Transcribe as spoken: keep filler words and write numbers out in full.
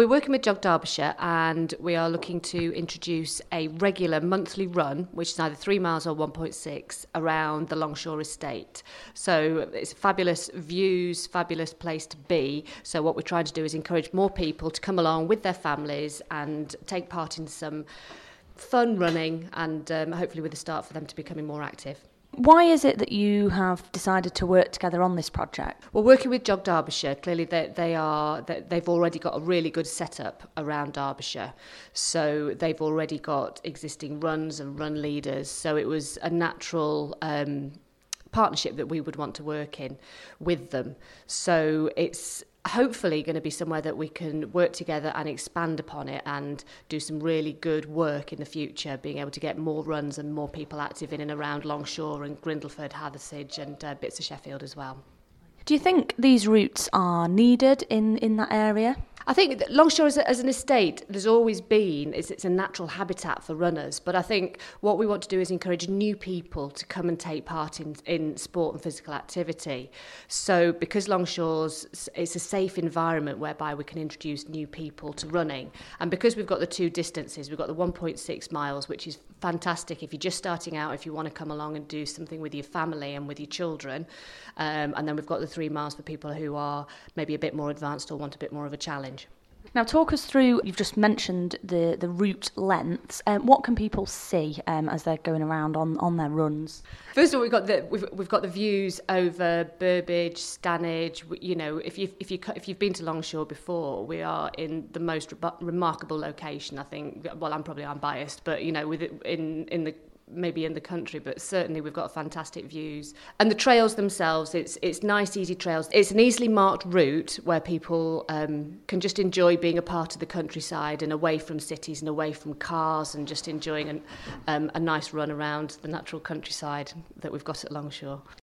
We're working with Jog Derbyshire, and we are looking to introduce a regular monthly run, which is either three miles or one point six, around the Longshore estate. So it's fabulous views, fabulous place to be. So what we're trying to do is encourage more people to come along with their families and take part in some fun running, and um, hopefully with a start for them to becoming more active. Why is it that you have decided to work together on this project? Well, working with Jog Derbyshire, clearly they, they are, they've already got a really good setup around Derbyshire. So they've already got existing runs and run leaders. So it was a natural um, partnership that we would want to work in with them. So it's hopefully going to be somewhere that we can work together and expand upon it and do some really good work in the future, being able to get more runs and more people active in and around Longshore and Grindleford, Hathersage and uh, bits of Sheffield as well. Do you think these routes are needed in, in that area? I think that Longshore as, a, as an estate, there's always been, it's, it's a natural habitat for runners, but I think what we want to do is encourage new people to come and take part in, in sport and physical activity. So because Longshore's, it's a safe environment whereby we can introduce new people to running, and because we've got the two distances, we've got the one point six miles, which is fantastic if you're just starting out, if you want to come along and do something with your family and with your children, um, and then we've got the three miles for people who are maybe a bit more advanced or want a bit more of a challenge. Now, talk us through, you've just mentioned the, the route lengths. Um, what can people see um, as they're going around on, on their runs? First of all, we've got the we've, we've got the views over Burbage, Stanage. You know, if you if you if you've been to Longshore before, we are in the most re- remarkable location. I think. Well, I'm probably I'm biased, but you know, with it in in the maybe in the country, but certainly we've got fantastic views. And the trails themselves, it's it's nice, easy trails. It's an easily marked route where people um, can just enjoy being a part of the countryside and away from cities and away from cars and just enjoying an, um, a nice run around the natural countryside that we've got at Longshore.